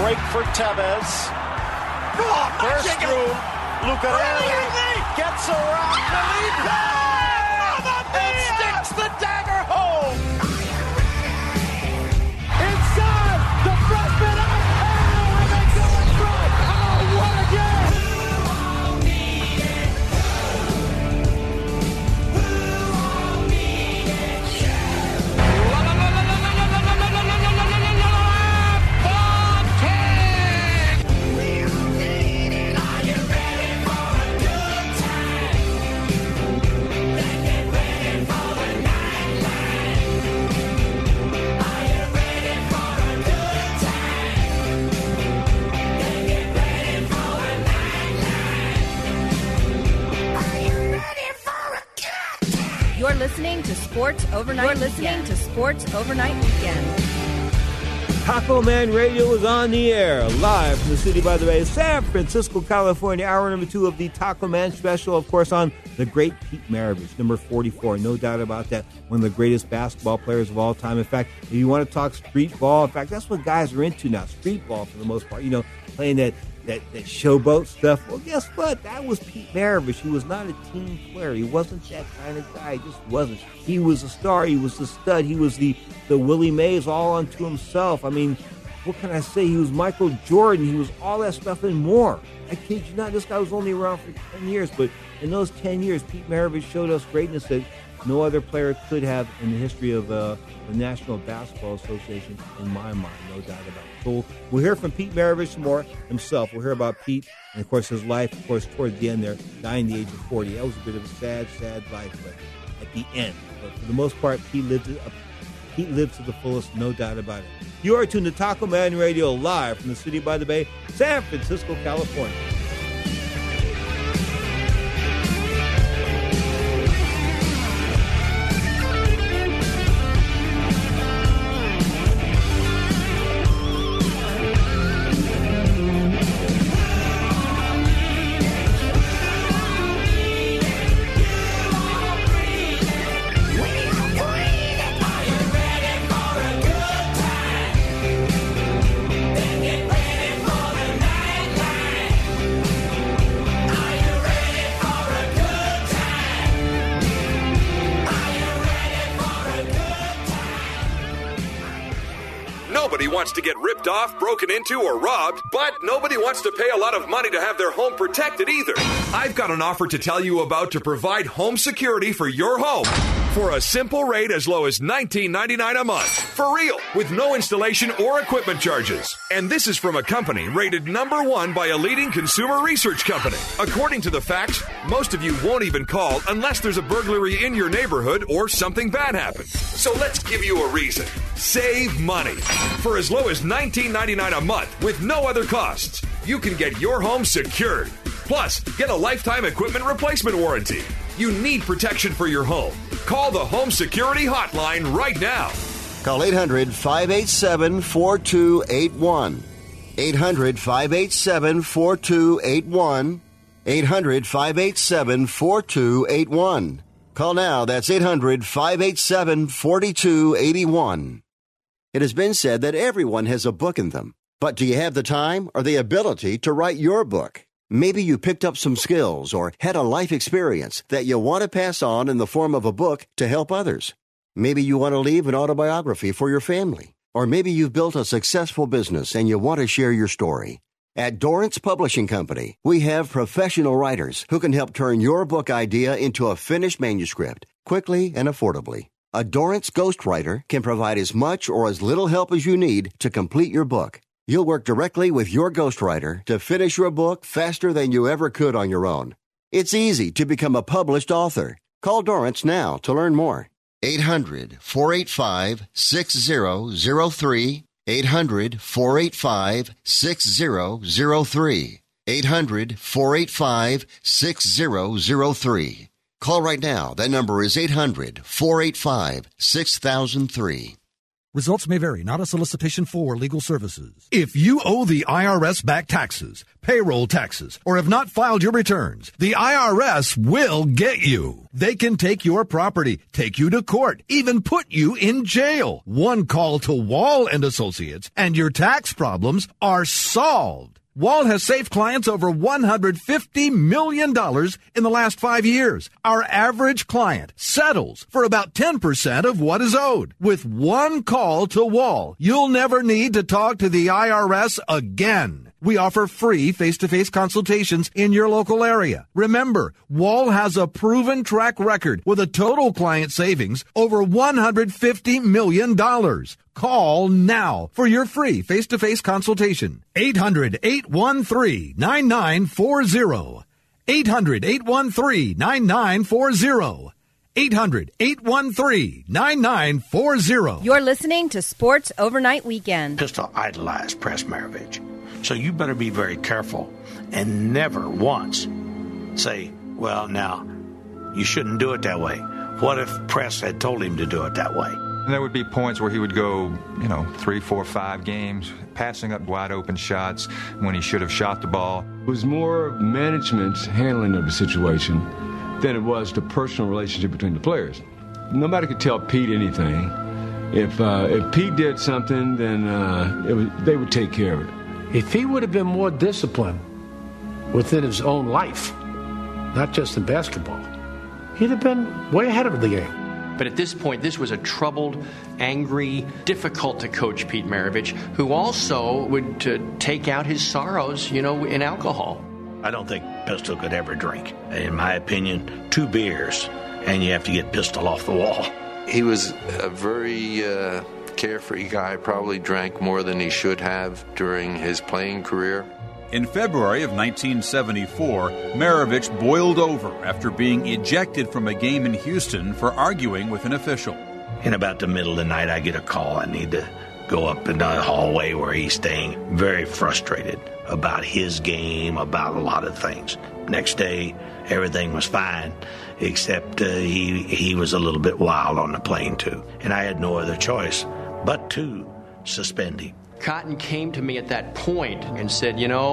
break for Tevez. Burst through. Lucarelli gets around Felipe and sticks the dagger home. Inside, the freshman up, and they go in front. Oh, what a game! You're listening to Sports Overnight Weekend. Taco Man Radio is on the air, live from the city, by the way, San Francisco, California. Hour number 2 of the Taco Man special, of course, on the great Pete Maravich, number 44. No doubt about that. One of the greatest basketball players of all time. In fact, if you want to talk street ball, in fact, that's what guys are into now, street ball for the most part. You know, playing that showboat stuff. Well, guess what? That was Pete Maravich. He was not a team player. He wasn't that kind of guy. He just wasn't. He was a star. He was the stud. He was the Willie Mays all unto himself. I mean, what can I say? He was Michael Jordan. He was all that stuff and more. I kid you not. This guy was only around for 10 years, but in those 10 years, Pete Maravich showed us greatness that no other player could have in the history of the National Basketball Association, in my mind, no doubt about it. So we'll hear from Pete Maravich some more himself. We'll hear about Pete and, of course, his life, of course, toward the end there, dying at the age of 40. That was a bit of a sad, sad life, but at the end. But for the most part, Pete lived to the fullest, no doubt about it. You are tuned to Taco Man Radio, live from the city by the bay, San Francisco, California. Nobody wants to get ripped off, broken into, or robbed, but nobody wants to pay a lot of money to have their home protected either. I've got an offer to tell you about to provide home security for your home for a simple rate as low as $19.99 a month. For real, with no installation or equipment charges. And this is from a company rated #1 by a leading consumer research company. According to the facts, most of you won't even call unless there's a burglary in your neighborhood or something bad happens. So let's give you a reason. Save money. For as low as $19.99 a month with no other costs, you can get your home secured. Plus, get a lifetime equipment replacement warranty. You need protection for your home. Call the Home Security Hotline right now. Call 800-587-4281. 800-587-4281. 800-587-4281. Call now. That's 800-587-4281. It has been said that everyone has a book in them. But do you have the time or the ability to write your book? Maybe you picked up some skills or had a life experience that you want to pass on in the form of a book to help others. Maybe you want to leave an autobiography for your family. Or maybe you've built a successful business and you want to share your story. At Dorrance Publishing Company, we have professional writers who can help turn your book idea into a finished manuscript quickly and affordably. A Dorrance ghostwriter can provide as much or as little help as you need to complete your book. You'll work directly with your ghostwriter to finish your book faster than you ever could on your own. It's easy to become a published author. Call Dorrance now to learn more. 800-485-6003. 800-485-6003. 800-485-6003. Call right now. That number is 800-485-6003. Results may vary, not a solicitation for legal services. If you owe the IRS back taxes, payroll taxes, or have not filed your returns, the IRS will get you. They can take your property, take you to court, even put you in jail. One call to Wall and Associates, and your tax problems are solved. Wall has saved clients over $150 million in the last 5 years. Our average client settles for about 10% of what is owed. With one call to Wall, you'll never need to talk to the IRS again. We offer free face-to-face consultations in your local area. Remember, Wall has a proven track record with a total client savings over $150 million. Call now for your free face-to-face consultation. 800-813-9940. 800-813-9940. 800-813-9940. You're listening to Sports Overnight Weekend. Pistol idolized Press Maravich. So you better be very careful and never once say, well, now, you shouldn't do it that way. What if Press had told him to do it that way? There would be points where he would go, 3, 4, 5 games, passing up wide open shots when he should have shot the ball. It was more management's handling of the situation than it was the personal relationship between the players. Nobody could tell Pete anything. If Pete did something, then they would take care of it. If he would have been more disciplined within his own life, not just in basketball, he'd have been way ahead of the game. But at this point, this was a troubled, angry, difficult to coach Pete Maravich, who also would take out his sorrows, in alcohol. I don't think Pistol could ever drink. In my opinion, 2 beers, and you have to get Pistol off the wall. He was a very carefree guy, probably drank more than he should have during his playing career. In February of 1974, Maravich boiled over after being ejected from a game in Houston for arguing with an official. In about the middle of the night, I get a call. I need to go up in the hallway where he's staying, very frustrated about his game, about a lot of things. Next day, everything was fine, except he was a little bit wild on the plane, too. And I had no other choice but to suspend him. Cotton came to me at that point and said,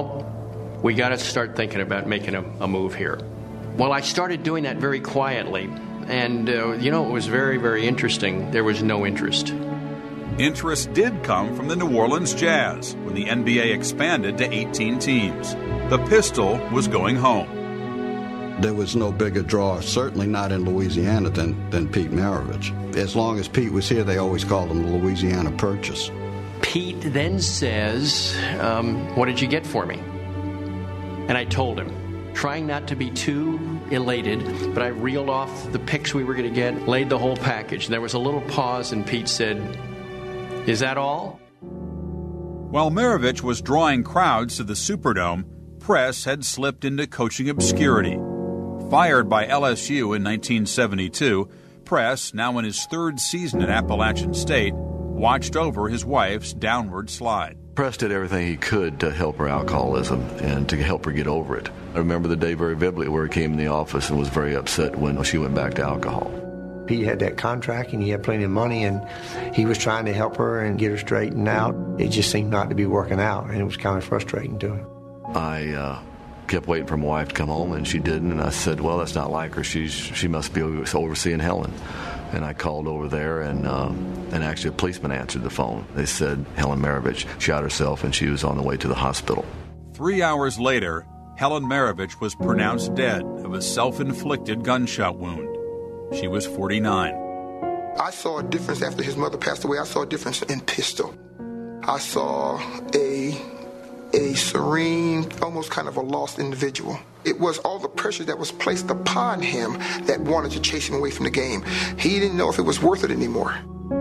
we got to start thinking about making a move here. Well, I started doing that very quietly, and, it was very, very interesting. There was no interest. Interest did come from the New Orleans Jazz when the NBA expanded to 18 teams. The Pistol was going home. There was no bigger draw, certainly not in Louisiana, than Pete Maravich. As long as Pete was here, they always called him the Louisiana Purchase. Pete then says, what did you get for me? And I told him, trying not to be too elated, but I reeled off the picks we were going to get, laid the whole package. And there was a little pause, and Pete said, is that all? While Maravich was drawing crowds to the Superdome, Press had slipped into coaching obscurity. Fired by LSU in 1972, Press, now in his 3rd season at Appalachian State, watched over his wife's downward slide. Press did everything he could to help her alcoholism and to help her get over it. I remember the day very vividly where he came in the office and was very upset when she went back to alcohol. Pete had that contract and he had plenty of money, and he was trying to help her and get her straightened out. It just seemed not to be working out, and it was kind of frustrating to him. I kept waiting for my wife to come home, and she didn't, and I said, well, that's not like her. She must be overseeing Helen. And I called over there, and actually a policeman answered the phone. They said Helen Maravich shot herself, and she was on the way to the hospital. 3 hours later, Helen Maravich was pronounced dead of a self-inflicted gunshot wound. She was 49. I saw a difference after his mother passed away. I saw a difference in Pistol. I saw a serene, almost kind of a lost individual. It was all the pressure that was placed upon him that wanted to chase him away from the game. He didn't know if it was worth it anymore.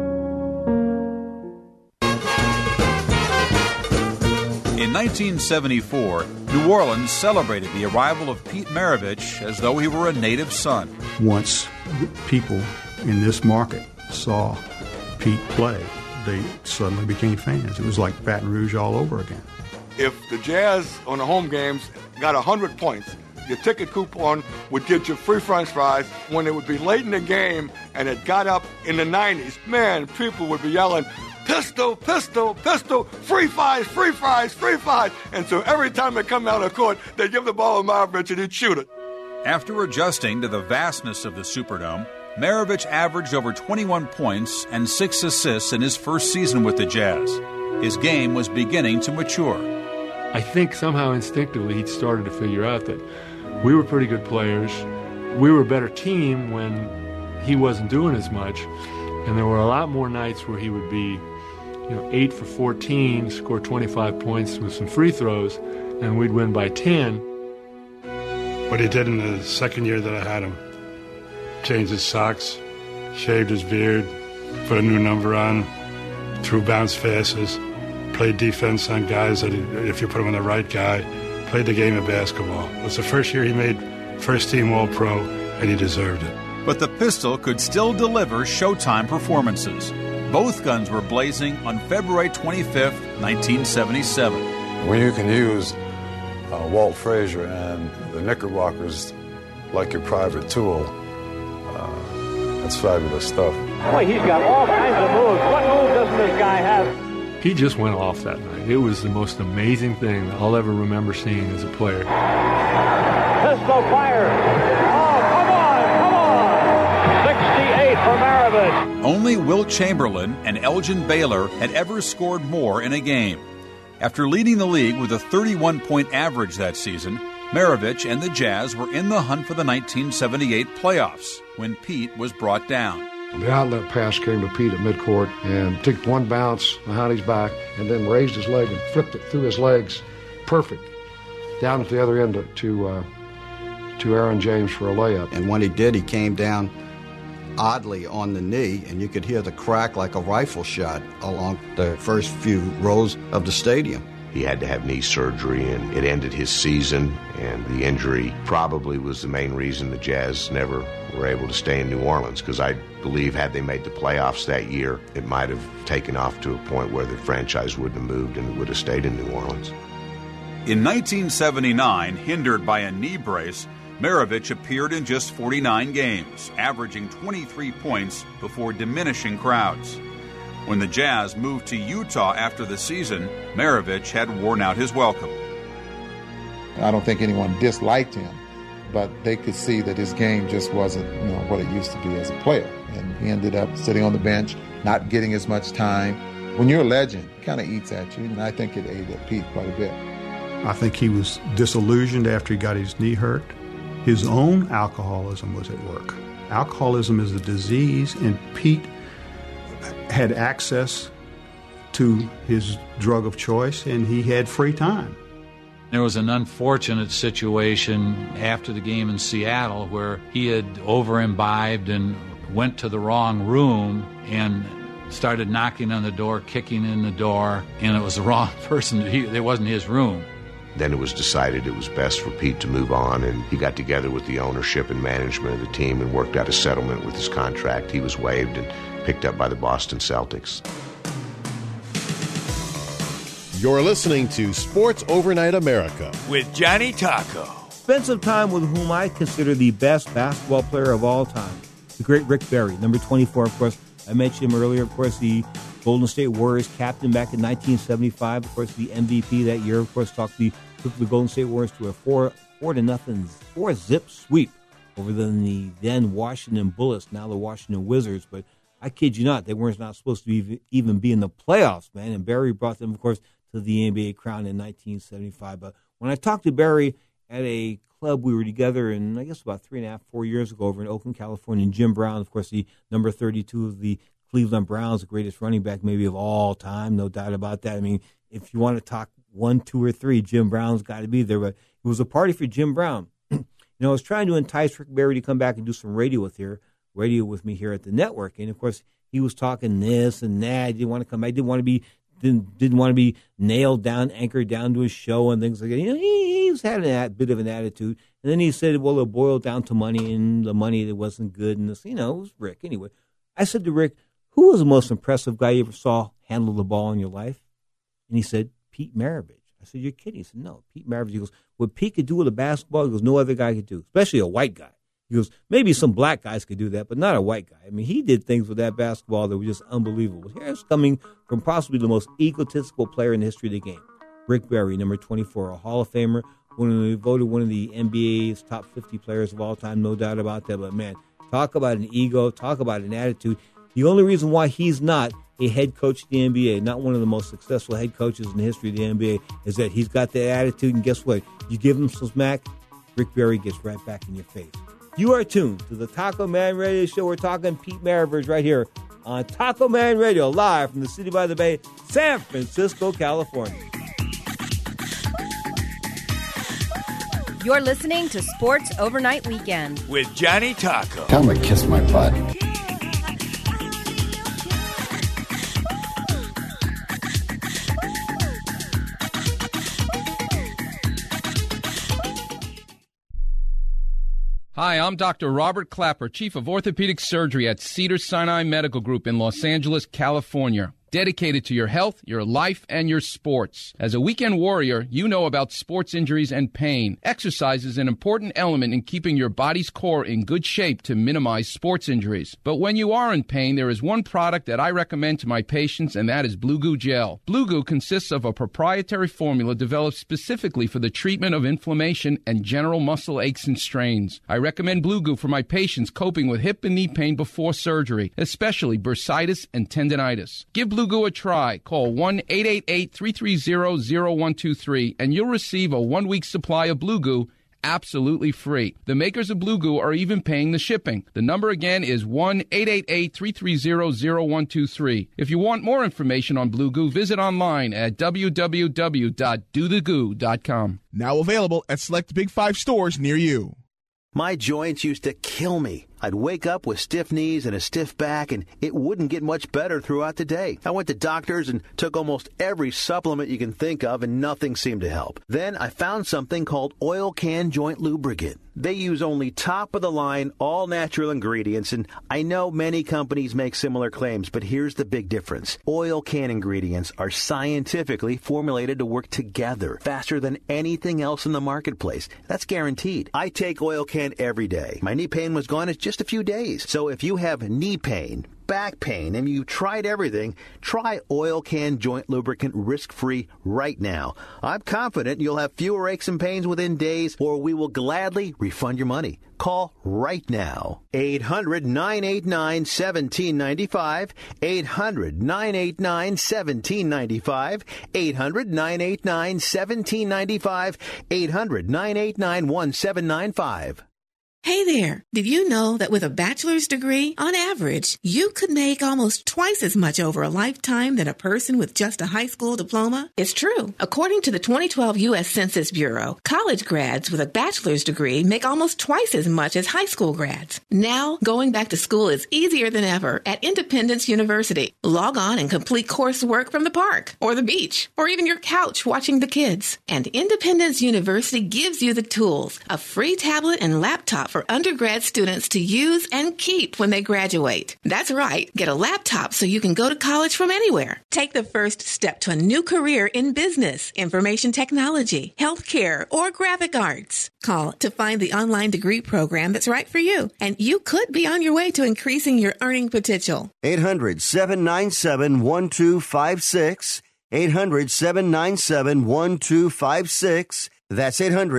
In 1974, New Orleans celebrated the arrival of Pete Maravich as though he were a native son. Once people in this market saw Pete play, they suddenly became fans. It was like Baton Rouge all over again. If the Jazz on the home games got 100 points, your ticket coupon would get you free French fries. When it would be late in the game and it got up in the 90s, man, people would be yelling, pistol, pistol, pistol, free fires, free fires, free fires. And so every time they come down the court, they give the ball to Maravich and he'd shoot it. After adjusting to the vastness of the Superdome, Maravich averaged over 21 points and 6 assists in his first season with the Jazz. His game was beginning to mature. I think somehow instinctively he started to figure out that we were pretty good players. We were a better team when he wasn't doing as much. And there were a lot more nights where he would be 8 for 14, score 25 points with some free throws, and we'd win by 10. What he did in the second year that I had him, changed his socks, shaved his beard, put a new number on, threw bounce passes, played defense on guys that if you put him on the right guy, played the game of basketball. It was the first year he made first-team All-Pro, and he deserved it. But the pistol could still deliver Showtime performances. Both guns were blazing on February 25th, 1977. When you can use Walt Frazier and the Knickerbockers like your private tool, that's fabulous stuff. Boy, he's got all kinds of moves. What move doesn't this guy have? He just went off that night. It was the most amazing thing I'll ever remember seeing as a player. Pistol fire. Oh, come on. 68 for Maravich. Only Wilt Chamberlain and Elgin Baylor had ever scored more in a game. After leading the league with a 31-point average that season, Maravich and the Jazz were in the hunt for the 1978 playoffs when Pete was brought down. The outlet pass came to Pete at midcourt and took one bounce behind his back and then raised his leg and flipped it through his legs. Perfect. Down at the other end to Aaron James for a layup. And when he did, he came down oddly on the knee, and you could hear the crack like a rifle shot along the first few rows of the stadium. He had to have knee surgery, and it ended his season, and the injury probably was the main reason the Jazz never were able to stay in New Orleans, because I believe had they made the playoffs that year, it might have taken off to a point where the franchise wouldn't have moved and it would have stayed in New Orleans. In 1979, hindered by a knee brace, Maravich appeared in just 49 games, averaging 23 points before diminishing crowds. When the Jazz moved to Utah after the season, Maravich had worn out his welcome. I don't think anyone disliked him, but they could see that his game just wasn't, what it used to be as a player. And he ended up sitting on the bench, not getting as much time. When you're a legend, it kind of eats at you, and I think it ate at Pete quite a bit. I think he was disillusioned after he got his knee hurt. His own alcoholism was at work. Alcoholism is a disease, and Pete had access to his drug of choice, and he had free time. There was an unfortunate situation after the game in Seattle where he had over-imbibed and went to the wrong room and started knocking on the door, kicking in the door, and it was the wrong person. It wasn't his room. Then it was decided it was best for Pete to move on, and he got together with the ownership and management of the team and worked out a settlement with his contract. He was waived and picked up by the Boston Celtics. You're listening to Sports Overnight America with Johnny Taco. Spend some time with whom I consider the best basketball player of all time, the great Rick Barry, number 24, of course. I mentioned him earlier, of course, the Golden State Warriors captain back in 1975, of course, the MVP that year, of course, took the Golden State Warriors to a 4-0 sweep over the then Washington Bullets, now the Washington Wizards. But I kid you not, they were not supposed to even be in the playoffs, man. And Barry brought them, of course, to the NBA crown in 1975. But when I talked to Barry at a club we were together in, I guess about 3.5, 4 years ago over in Oakland, California, and Jim Brown, of course, the number 32 of the Cleveland Browns, the greatest running back maybe of all time, no doubt about that. I mean, if you want to talk 1, 2, or 3, Jim Brown's got to be there. But it was a party for Jim Brown. I was trying to entice Rick Barry to come back and do some radio with me here at the network. And, of course, he was talking this and that. He didn't want to come back. Didn't want to be nailed down, anchored down to his show and things like that. He was having a bit of an attitude. And then he said, well, it boiled down to money, and the money that wasn't good. And this, it was Rick. Anyway, I said to Rick, who was the most impressive guy you ever saw handle the ball in your life? And he said, Pete Maravich. I said, you're kidding. He said, no, Pete Maravich. He goes, what Pete could do with a basketball, he goes, no other guy could do, especially a white guy. He goes, maybe some black guys could do that, but not a white guy. I mean, he did things with that basketball that were just unbelievable. Here's coming from possibly the most egotistical player in the history of the game, Rick Barry, number 24, a Hall of Famer, voted one of the NBA's top 50 players of all time, no doubt about that. But, man, talk about an ego, talk about an attitude. The only reason why he's not a head coach of the NBA, not one of the most successful head coaches in the history of the NBA, is that he's got that attitude, and guess what? You give him some smack, Rick Barry gets right back in your face. You are tuned to the Taco Man Radio Show. We're talking Pete Maravich right here on Taco Man Radio, live from the City by the Bay, San Francisco, California. You're listening to Sports Overnight Weekend with Johnny Taco. Tell him to kiss my butt. Hi, I'm Dr. Robert Clapper, Chief of Orthopedic Surgery at Cedars-Sinai Medical Group in Los Angeles, California. Dedicated to your health, your life, and your sports. As a weekend warrior, you know about sports injuries and pain. Exercise is an important element in keeping your body's core in good shape to minimize sports injuries. But when you are in pain, there is one product that I recommend to my patients, and that is Blue Goo Gel. Blue Goo consists of a proprietary formula developed specifically for the treatment of inflammation and general muscle aches and strains. I recommend Blue Goo for my patients coping with hip and knee pain before surgery, especially bursitis and tendinitis. Give Blue Goo a try. Call 1-888-330-0123 and you'll receive a 1-week supply of Blue Goo absolutely free. The makers of Blue Goo are even paying the shipping. The number again is 1-888-330-0123. If you want more information on Blue Goo, visit online at www.dothegoo.com. Now available at select Big 5 stores near you. My joints used to kill me. I'd wake up with stiff knees and a stiff back, and it wouldn't get much better throughout the day. I went to doctors and took almost every supplement you can think of, and nothing seemed to help. Then I found something called Oil Can Joint Lubricant. They use only top-of-the-line, all-natural ingredients, and I know many companies make similar claims, but here's the big difference. Oil Can ingredients are scientifically formulated to work together faster than anything else in the marketplace. That's guaranteed. I take Oil Can every day. My knee pain was gone in just a few days. So if you have knee pain, back pain, and you tried everything, try Oil Can Joint Lubricant risk-free right now. I'm confident you'll have fewer aches and pains within days, or we will gladly refund your money. Call right now. 800-989-1795. 800-989-1795. 800-989-1795. 800-989-1795. Hey there, did you know that with a bachelor's degree, on average, you could make almost twice as much over a lifetime than a person with just a high school diploma? It's true. According to the 2012 U.S. Census Bureau, college grads with a bachelor's degree make almost twice as much as high school grads. Now, going back to school is easier than ever at Independence University. Log on and complete coursework from the park, or the beach, or even your couch watching the kids. And Independence University gives you the tools, a free tablet and laptop for undergrad students to use and keep when they graduate. That's right. Get a laptop so you can go to college from anywhere. Take the first step to a new career in business, information technology, healthcare, or graphic arts. Call to find the online degree program that's right for you, and you could be on your way to increasing your earning potential. 800-797-1256. 800-797-1256. That's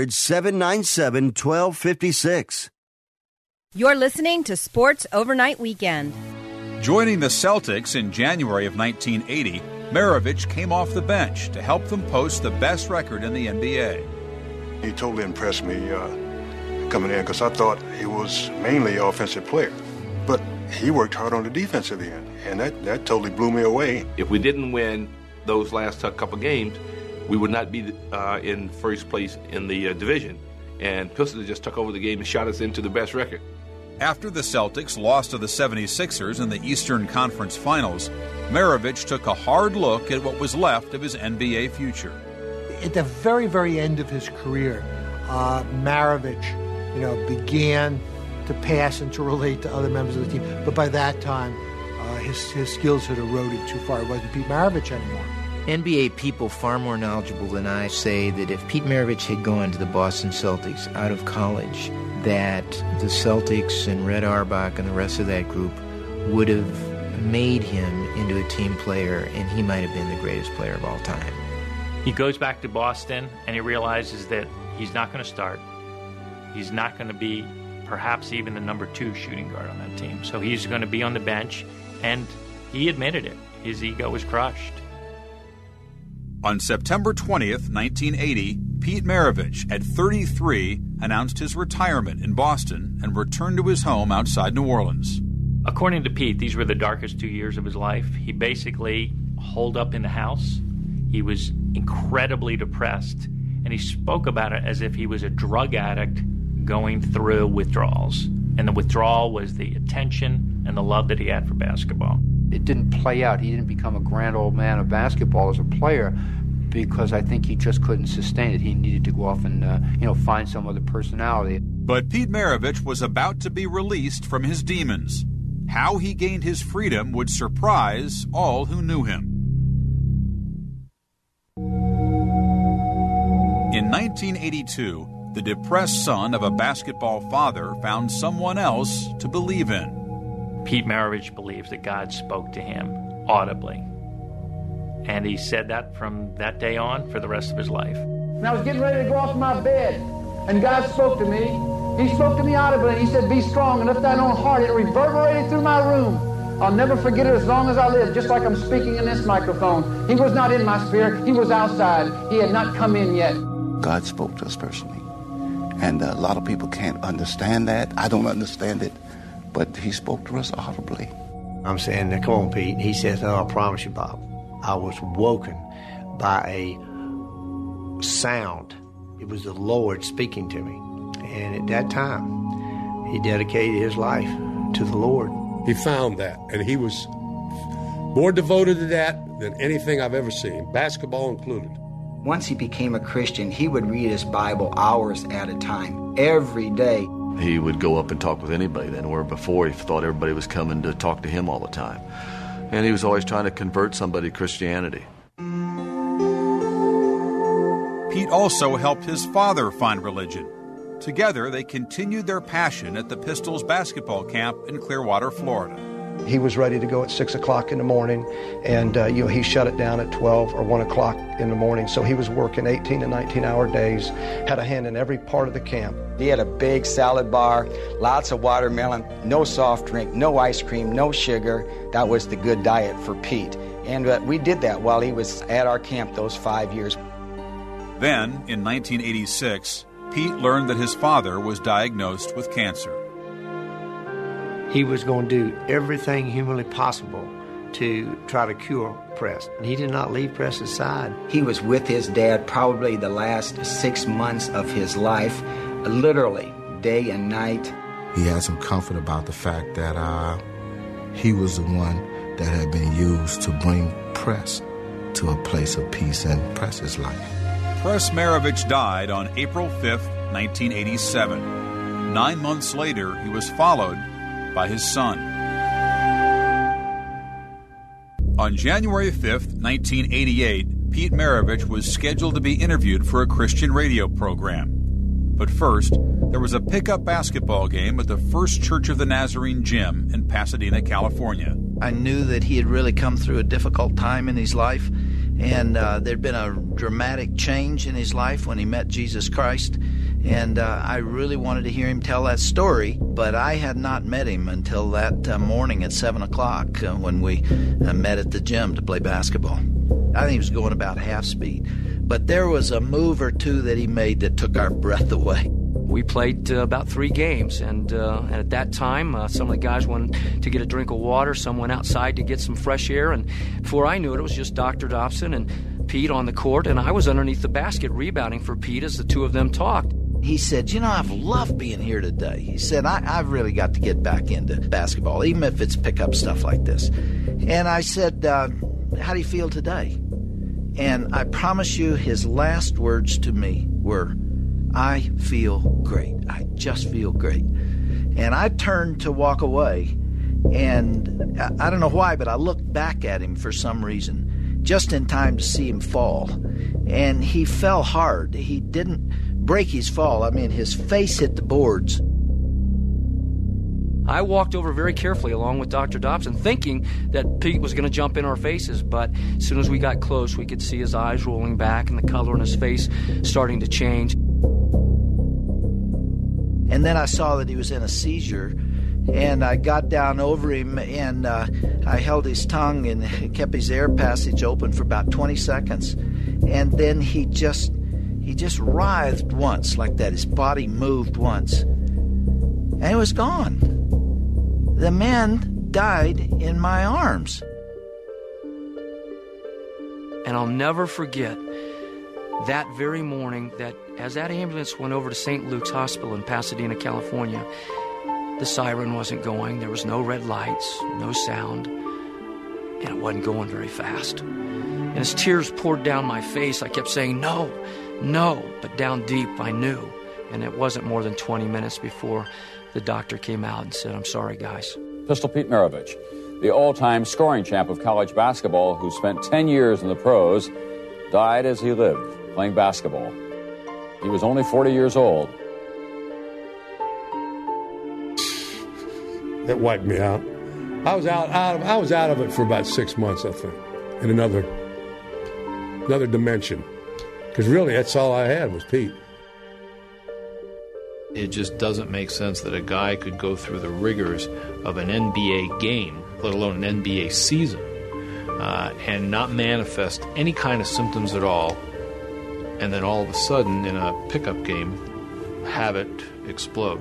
800-797-1256. You're listening to Sports Overnight Weekend. Joining the Celtics in January of 1980, Maravich came off the bench to help them post the best record in the NBA. He totally impressed me coming in because I thought he was mainly an offensive player. But he worked hard on the defensive end, and that totally blew me away. If we didn't win those last couple games, we would not be in first place in the division. And Pistons just took over the game and shot us into the best record. After the Celtics lost to the 76ers in the Eastern Conference Finals, Maravich took a hard look at what was left of his NBA future. At the very, very end of his career, Maravich, began to pass and to relate to other members of the team. But by that time, his skills had eroded too far. It wasn't Pete Maravich anymore. NBA people far more knowledgeable than I say that if Pete Maravich had gone to the Boston Celtics out of college, that the Celtics and Red Auerbach and the rest of that group would have made him into a team player, and he might have been the greatest player of all time. He goes back to Boston, and he realizes that he's not going to start. He's not going to be perhaps even the number 2 shooting guard on that team. So he's going to be on the bench, and he admitted it. His ego was crushed. On September 20th, 1980, Pete Maravich, at 33, announced his retirement in Boston and returned to his home outside New Orleans. According to Pete, these were the darkest 2 years of his life. He basically holed up in the house. He was incredibly depressed, and he spoke about it as if he was a drug addict going through withdrawals. And the withdrawal was the attention and the love that he had for basketball. It didn't play out. He didn't become a grand old man of basketball as a player because I think he just couldn't sustain it. He needed to go off and find some other personality. But Pete Maravich was about to be released from his demons. How he gained his freedom would surprise all who knew him. In 1982, the depressed son of a basketball father found someone else to believe in. Pete Maravich believes that God spoke to him audibly. And he said that from that day on for the rest of his life. And I was getting ready to go off my bed, and God spoke to me. He spoke to me audibly, and he said, "Be strong and lift thine own heart." It reverberated through my room. I'll never forget it as long as I live, just like I'm speaking in this microphone. He was not in my spirit. He was outside. He had not come in yet. God spoke to us personally. And a lot of people can't understand that. I don't understand it. But he spoke to us audibly. I'm saying, come on, Pete. He says, "No, I promise you, Bob." I was woken by a sound. It was the Lord speaking to me. And at that time, he dedicated his life to the Lord. He found that, and he was more devoted to that than anything I've ever seen, basketball included. Once he became a Christian, he would read his Bible hours at a time, every day. He would go up and talk with anybody then, where before he thought everybody was coming to talk to him all the time. And he was always trying to convert somebody to Christianity. Pete also helped his father find religion. Together, they continued their passion at the Pistols basketball camp in Clearwater, Florida. He was ready to go at 6 o'clock in the morning, and he shut it down at 12 or 1 o'clock in the morning. So he was working 18 to 19-hour days, had a hand in every part of the camp. He had a big salad bar, lots of watermelon, no soft drink, no ice cream, no sugar. That was the good diet for Pete. And we did that while he was at our camp those 5 years. Then, in 1986, Pete learned that his father was diagnosed with cancer. He was going to do everything humanly possible to try to cure Press. He did not leave Press's side. He was with his dad probably the last 6 months of his life, literally day and night. He had some comfort about the fact that he was the one that had been used to bring Press to a place of peace in Press's life. Press Maravich died on April 5th, 1987. 9 months later, he was followed by his son. On January 5th, 1988, Pete Maravich was scheduled to be interviewed for a Christian radio program. But first, there was a pickup basketball game at the First Church of the Nazarene Gym in Pasadena, California. I knew that he had really come through a difficult time in his life, and there'd been a dramatic change in his life when he met Jesus Christ. And I really wanted to hear him tell that story, but I had not met him until that morning at 7 o'clock when we met at the gym to play basketball. I think he was going about half speed. But there was a move or two that he made that took our breath away. We played about 3 games, and at that time, some of the guys wanted to get a drink of water. Some went outside to get some fresh air, and before I knew it, it was just Dr. Dobson and Pete on the court, and I was underneath the basket rebounding for Pete as the two of them talked. He said, I've loved being here today. He said, I've really got to get back into basketball, even if it's pickup stuff like this. And I said, how do you feel today? And I promise you his last words to me were, I feel great. I just feel great. And I turned to walk away, and I don't know why, but I looked back at him for some reason, just in time to see him fall. And he fell hard. He didn't break his fall. I mean, his face hit the boards. I walked over very carefully along with Dr. Dobson, thinking that Pete was going to jump in our faces, but as soon as we got close, we could see his eyes rolling back and the color in his face starting to change. And then I saw that he was in a seizure, and I got down over him, and I held his tongue and kept his air passage open for about 20 seconds. And then he just writhed once like that. His body moved once, and it was gone. The man died in my arms. And I'll never forget that very morning that as that ambulance went over to St. Luke's Hospital in Pasadena, California, the siren wasn't going. There was no red lights, no sound, and it wasn't going very fast. And as tears poured down my face, I kept saying, no, no, but down deep I knew. And it wasn't more than 20 minutes before the doctor came out and said, I'm sorry, guys. Pistol Pete Maravich, the all-time scoring champ of college basketball who spent 10 years in the pros, died as he lived, playing basketball. He was only 40 years old. That wiped me out. I was out of it for about 6 months, I think, in another dimension. Because really, that's all I had was Pete. It just doesn't make sense that a guy could go through the rigors of an NBA game, let alone an NBA season, and not manifest any kind of symptoms at all, and then all of a sudden in a pickup game have it explode.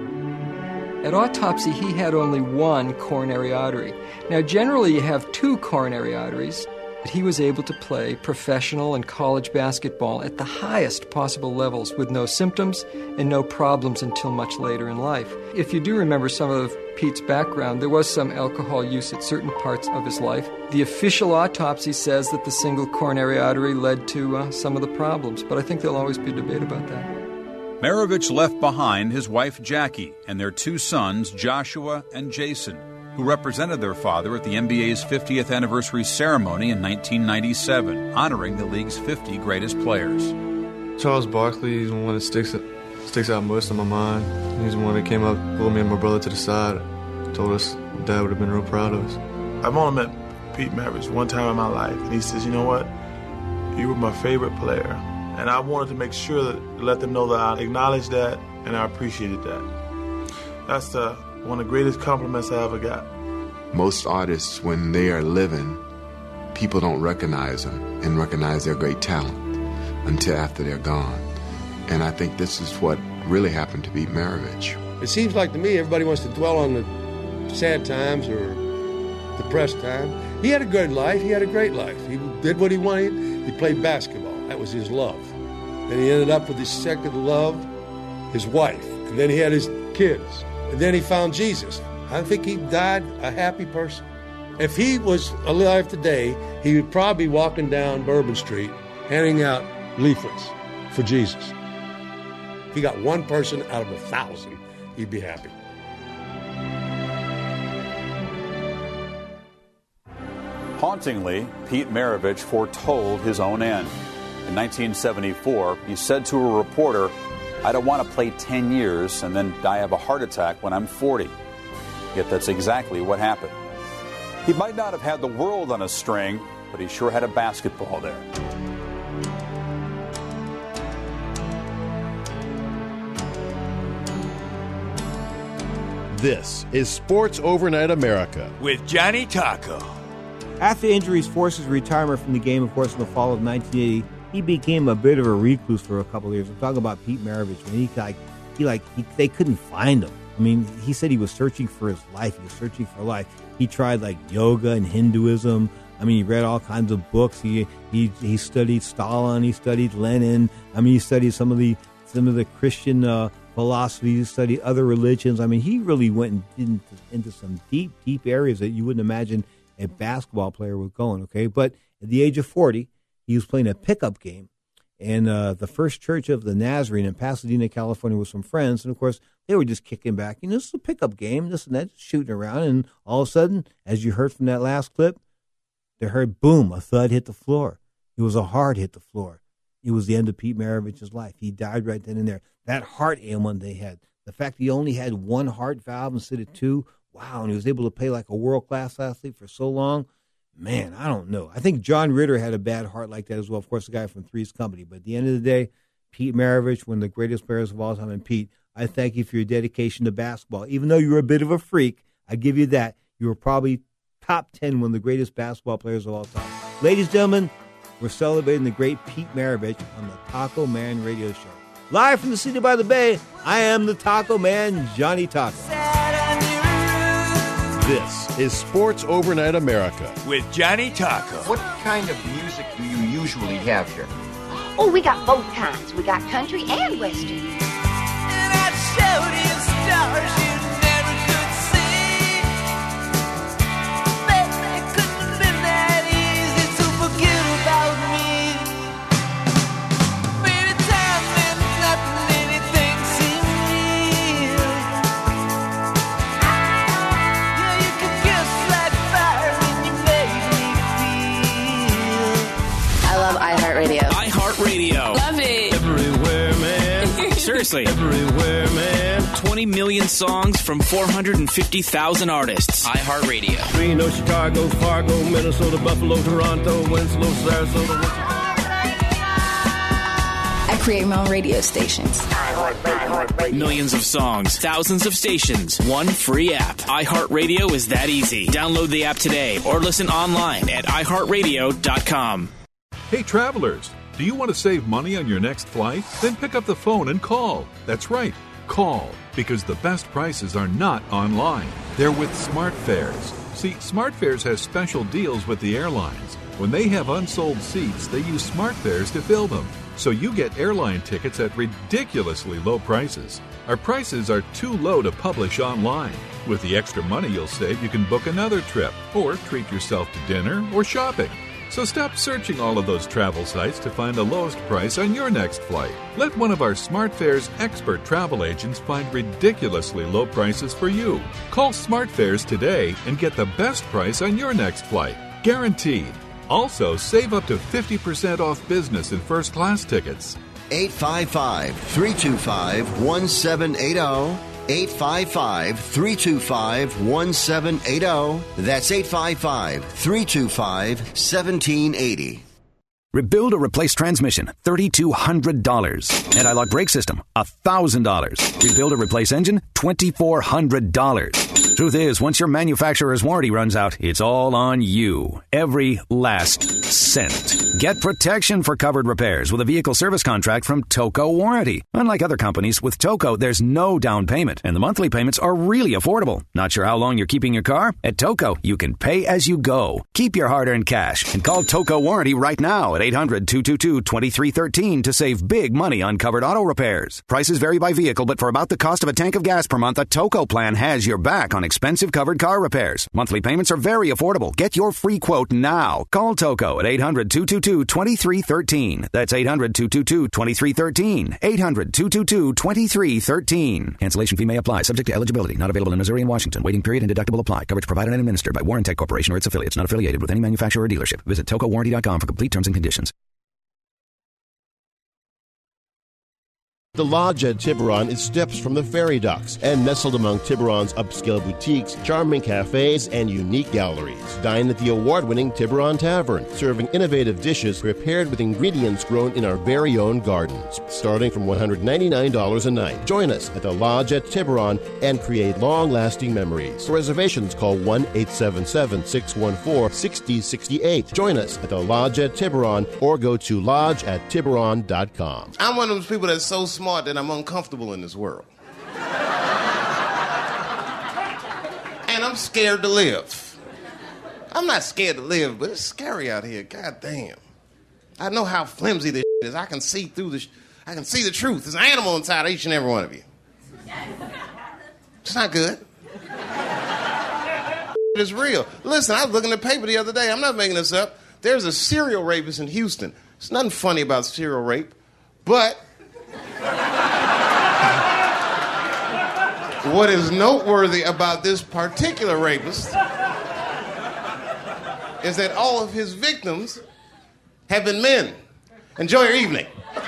At autopsy, he had only one coronary artery. Now, generally you have two coronary arteries. But he was able to play professional and college basketball at the highest possible levels with no symptoms and no problems until much later in life. If you do remember some of Pete's background, there was some alcohol use at certain parts of his life. The official autopsy says that the single coronary artery led to some of the problems, but I think there'll always be debate about that. Maravich left behind his wife Jackie and their two sons, Joshua and Jason, who represented their father at the NBA's 50th anniversary ceremony in 1997, honoring the league's 50 greatest players. Charles Barkley is the one that sticks out most in my mind. He's the one that came up, pulled me and my brother to the side, told us Dad would have been real proud of us. I've only met Pete Maravich one time in my life, and he says, you know what, you were my favorite player. And I wanted to make sure to let them know that I acknowledged that and I appreciated that. That's one of the greatest compliments I ever got. Most artists, when they are living, people don't recognize them and recognize their great talent until after they're gone. And I think this is what really happened to Pete Maravich. It seems like to me everybody wants to dwell on the sad times or depressed time. He had a good life. He had a great life. He did what he wanted. He played basketball. That was his love. Then he ended up with his second love, his wife. And then he had his kids. And then he found Jesus. I think he died a happy person. If he was alive today, he would probably be walking down Bourbon Street handing out leaflets for Jesus. If he got one person out of 1,000, he'd be happy. Hauntingly, Pete Maravich foretold his own end. In 1974, he said to a reporter, I don't want to play 10 years and then die of a heart attack when I'm 40. Yet that's exactly what happened. He might not have had the world on a string, but he sure had a basketball there. This is Sports Overnight America with Johnny Taco. After injuries forced his retirement from the game, of course, in the fall of 1980, he became a bit of a recluse for a couple of years. I'm talking about Pete Maravich. When they couldn't find him. I mean, he said he was searching for his life. He was searching for life. He tried yoga and Hinduism. I mean, he read all kinds of books. He studied Stalin. He studied Lenin. I mean, he studied some of the Christian philosophy. He studied other religions. I mean, he really went into some deep areas that you wouldn't imagine a basketball player was going. Okay, but at the age of 40. He was playing a pickup game, and the First Church of the Nazarene in Pasadena, California, with some friends. And, of course, they were just kicking back. This is a pickup game, this and that, shooting around. And all of a sudden, as you heard from that last clip, they heard, boom, a thud hit the floor. It was a hard hit the floor. it was the end of Pete Maravich's life. He died right then and there. That heart ailment they had, the fact he only had one heart valve instead of two, wow, and he was able to play like a world-class athlete for so long, man, I don't know. I think John Ritter had a bad heart like that as well. Of course, the guy from Three's Company. But at the end of the day, Pete Maravich, one of the greatest players of all time. And Pete, I thank you for your dedication to basketball. Even though you were a bit of a freak, I give you that. You were probably top 10, one of the greatest basketball players of all time. Ladies and gentlemen, we're celebrating the great Pete Maravich on the Taco Man Radio Show. Live from the city by the bay, I am the Taco Man, Johnny Taco. This is Sports Overnight America with Johnny Taco. What kind of music do you usually have here? Oh, we got both kinds. We got country and western. And I showed you stars you never could see. But it couldn't have been that easy to forget about me. Baby, time meant nothing, anything seemed real. Yeah, you could kiss like fire and you made me feel. I love iHeartRadio. iHeartRadio. Love it. Everywhere, man. Seriously. Everywhere, man. 20 million songs from 450,000 artists. iHeartRadio. Reno, Chicago, Fargo, Minnesota, Buffalo, Toronto, Winslow, Sarasota. I create my own radio stations. Millions of songs, thousands of stations, one free app. iHeartRadio is that easy. Download the app today or listen online at iHeartRadio.com. Hey, travelers, do you want to save money on your next flight? Then pick up the phone and call. That's right, call, because the best prices are not online. They're with SmartFares. See, SmartFares has special deals with the airlines. When they have unsold seats, they use SmartFares to fill them. So you get airline tickets at ridiculously low prices. Our prices are too low to publish online. With the extra money you'll save, you can book another trip or treat yourself to dinner or shopping. So stop searching all of those travel sites to find the lowest price on your next flight. Let one of our SmartFares expert travel agents find ridiculously low prices for you. Call SmartFares today and get the best price on your next flight. Guaranteed. Also, save up to 50% off business and first-class tickets. 855-325-1780. 855-325-1780. That's 855-325-1780. Rebuild or replace transmission, $3,200. Anti-lock brake system, $1,000. Rebuild or replace engine, $2,400. Truth is, once your manufacturer's warranty runs out, it's all on you. Every last cent. Get protection for covered repairs with a vehicle service contract from Toco Warranty. Unlike other companies, with Toco, there's no down payment, and the monthly payments are really affordable. Not sure how long you're keeping your car? At Toco, you can pay as you go. Keep your hard-earned cash and call Toco Warranty right now at 800-222-2313 to save big money on covered auto repairs. Prices vary by vehicle, but for about the cost of a tank of gas per month, a Toco plan has your back on expensive covered car repairs. Monthly payments are very affordable. Get your free quote now. Call Toco at 800-222-2313. That's 800-222-2313. 800-222-2313. Cancellation fee may apply. Subject to eligibility. Not available in Missouri and Washington. Waiting period and deductible apply. Coverage provided and administered by Warrantech Corporation or its affiliates. Not affiliated with any manufacturer or dealership. Visit TocoWarranty.com for complete terms and conditions. The Lodge at Tiburon is steps from the ferry docks and nestled among Tiburon's upscale boutiques, charming cafes, and unique galleries. Dine at the award-winning Tiburon Tavern, serving innovative dishes prepared with ingredients grown in our very own gardens, starting from $199 a night. Join us at the Lodge at Tiburon and create long-lasting memories. For reservations, call 1-877-614-6068. Join us at the Lodge at Tiburon or go to lodgeattiburon.com. I'm one of those people that's so smart that I'm uncomfortable in this world. And I'm scared to live. I'm not scared to live, but it's scary out here. God damn. I know how flimsy this is. I can see through I can see the truth. There's an animal inside of each and every one of you. It's not good. It's real. Listen, I was looking at the paper the other day. I'm not making this up. There's a serial rapist in Houston. There's nothing funny about serial rape, but what is noteworthy about this particular rapist is that all of his victims have been men. Enjoy your evening.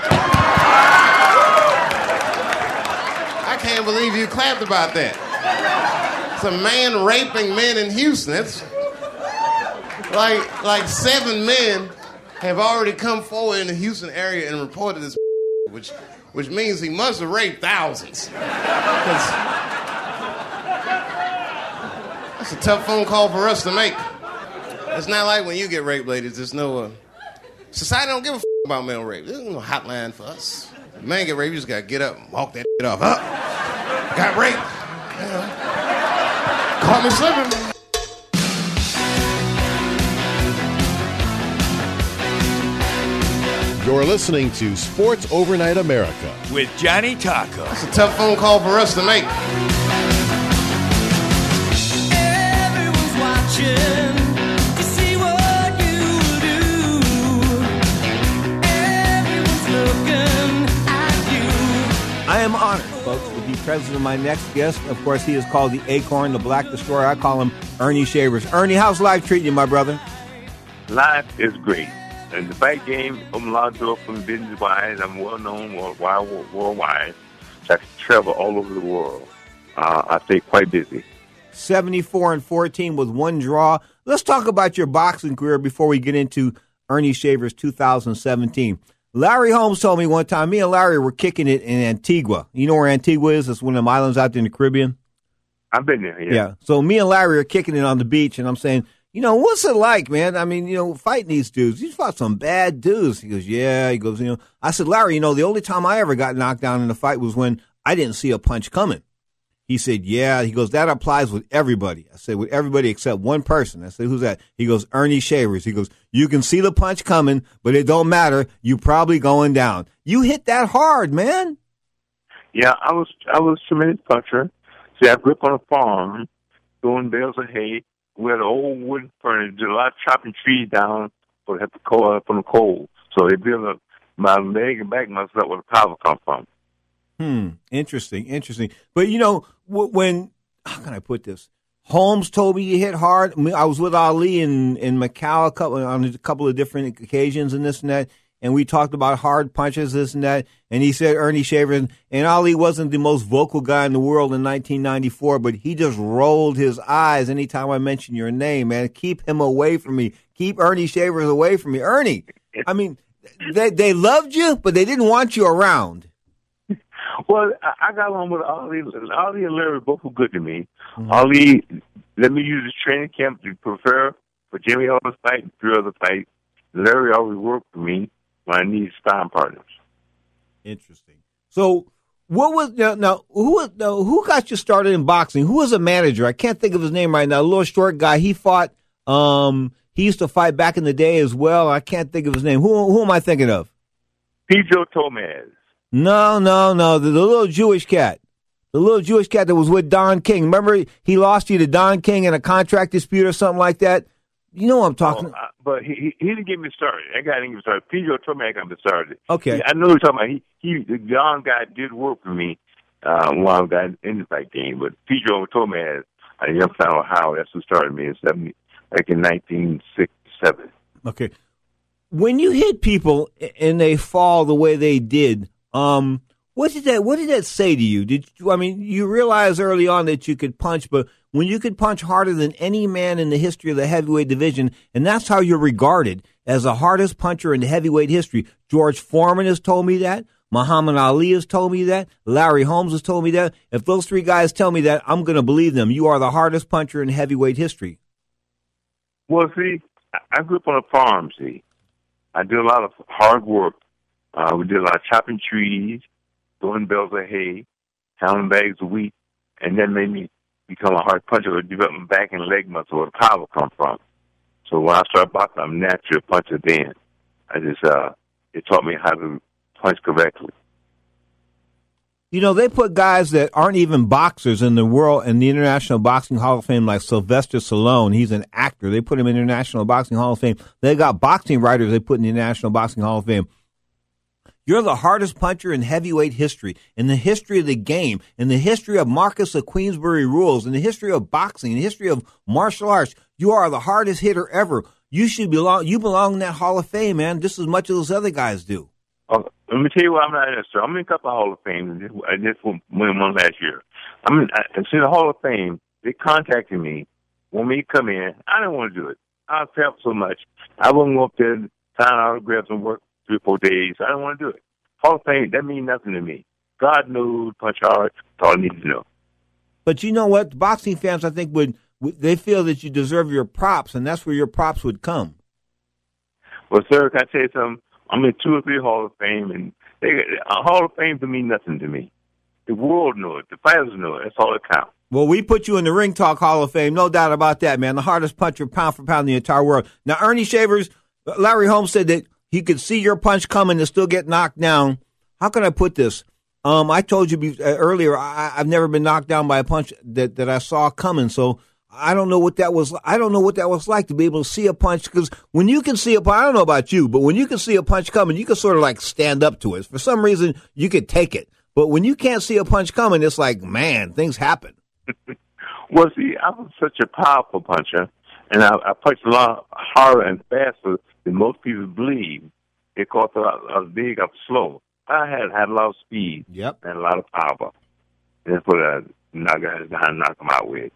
I can't believe you clapped about that. It's a man raping men in Houston. It's like 7 men have already come forward in the Houston area and reported this, which means he must have raped thousands. That's a tough phone call for us to make. It's not like when you get raped, ladies. There's no society don't give a about male rape. There's no hotline for us. If a man get raped, you just gotta get up and walk that shit off. Got raped. Caught me slipping. You're listening to Sports Overnight America with Johnny Taco. It's a tough phone call for us to make. Everyone's watching to see what you do. Everyone's looking at you. I am honored, folks, to be present of my next guest. Of course, he is called the Acorn, the Black Destroyer. I call him Ernie Shavers. Ernie, how's life treating you, my brother? Life is great. In the fight game, I'm allowed to from business-wise. I'm well-known worldwide. So I can travel all over the world. I stay quite busy. 74-14 with one draw. Let's talk about your boxing career before we get into Ernie Shavers 2017. Larry Holmes told me one time, me and Larry were kicking it in Antigua. You know where Antigua is? It's one of them islands out there in the Caribbean. I've been there, Yeah. So me and Larry are kicking it on the beach, and I'm saying, you know, what's it like, man? I mean, you know, fighting these dudes. You fought some bad dudes. He goes, yeah. He goes, you know. I said, Larry, you know, the only time I ever got knocked down in a fight was when I didn't see a punch coming. He said, yeah. He goes, that applies with everybody. I said, with everybody except one person. I said, who's that? He goes, Ernie Shavers. He goes, you can see the punch coming, but it don't matter. You probably going down. You hit that hard, man. Yeah, I was a tremendous puncher. See, I grew up on a farm, throwing bales of hay. We had an old wooden furnace, did a lot of chopping trees down, but had to coal up on the coal. So they built up my leg and back muscle up where the power come from. Interesting. But, you know, when, how can I put this? Holmes told me you hit hard. I was with Ali in Macau on a couple of different occasions and this and that, and we talked about hard punches, this and that, and he said Ernie Shavers, and Ali wasn't the most vocal guy in the world in 1994, but he just rolled his eyes anytime I mentioned your name, man. Keep him away from me. Keep Ernie Shavers away from me. Ernie, I mean, they loved you, but they didn't want you around. Well, I got along with Ali. Ali and Larry both were good to me. Mm-hmm. Ali let me use his training camp to prepare for Jimmy Ellis fight and 3 other fights. Larry always worked for me when I needed sparring partners. Interesting. So, what was who got you started in boxing? Who was a manager? I can't think of his name right now. A little short guy. He fought. He used to fight back in the day as well. I can't think of his name. Who am I thinking of? Pedro Tomaz. No. The little Jewish cat. The little Jewish cat that was with Don King. Remember, he lost you to Don King in a contract dispute or something like that? You know what I'm talking about. But he didn't get me started. That guy didn't get me started. Pedro Tomaz got me started. Okay. I know what you're talking about. The Don guy did work for me while I got in the fight game. But Pedro Tomaz, out of Youngstown, Ohio, that's who started me in 1967. Okay. When you hit people and they fall the way they did, what did that say to you? You realized early on that you could punch, but when you could punch harder than any man in the history of the heavyweight division, and that's how you're regarded as the hardest puncher in the heavyweight history. George Foreman has told me that. Muhammad Ali has told me that. Larry Holmes has told me that. If those 3 guys tell me that, I'm going to believe them. You are the hardest puncher in heavyweight history. Well, see, I grew up on a farm, see. I did a lot of hard work. We did a lot of chopping trees, throwing bales of hay, counting bags of wheat, and that made me become a hard puncher or develop my back and leg muscle where the power come from. So when I started boxing, I'm a natural puncher then. It taught me how to punch correctly. You know, they put guys that aren't even boxers in the International Boxing Hall of Fame, like Sylvester Stallone. He's an actor. They put him in the International Boxing Hall of Fame. They got boxing writers they put in the International Boxing Hall of Fame. You're the hardest puncher in heavyweight history, in the history of the game, in the history of Marcus of Queensberry rules, in the history of boxing, in the history of martial arts. You are the hardest hitter ever. you belong in that Hall of Fame, man, just as much as those other guys do. Let me tell you why I'm not interested. I'm in a couple of Hall of Fame. I just won one last year. See the Hall of Fame, they contacted me, want me to come in. I didn't want to do it. I felt so much. I wouldn't go up there and sign autographs and work 3 or 4 days. I didn't want to do it. Hall of Fame, that means nothing to me. God knows, punch hard, that's all I need to know. But you know what? Boxing fans, I think, they feel that you deserve your props, and that's where your props would come. Well, sir, can I tell you something? I'm in 2 or 3 Hall of Fame, and a Hall of Fame to mean nothing to me. The world knows it. The fighters know it. That's all that counts. Well, we put you in the Ring Talk Hall of Fame, no doubt about that, man. The hardest puncher pound for pound in the entire world. Now, Ernie Shavers, Larry Holmes said that he could see your punch coming and still get knocked down. How can I put this? I told you earlier, I've never been knocked down by a punch that I saw coming, so I don't know what that was. I don't know what that was like to be able to see a punch, because when you can see a punch, I don't know about you, but when you can see a punch coming, you can sort of like stand up to it. For some reason, you could take it. But when you can't see a punch coming, it's like, man, things happen. Well, see, I was such a powerful puncher, and I punched a lot harder and faster than most people believe. Because I was big, I was slow. I had a lot of speed and a lot of power. And that's what I knock guys down and knock them out with.